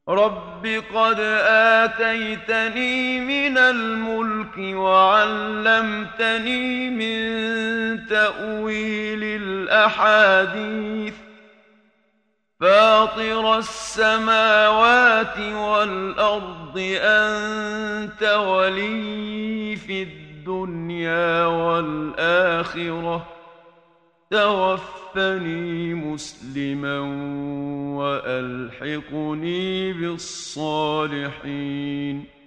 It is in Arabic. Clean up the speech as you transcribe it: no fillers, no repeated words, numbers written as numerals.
رب قد آتيتني من الملك وعلمتني من تأويل الأحاديث فاطر السماوات والأرض أنت ولي في الدنيا والآخرة توفني مسلما وألحقني بالصالحين.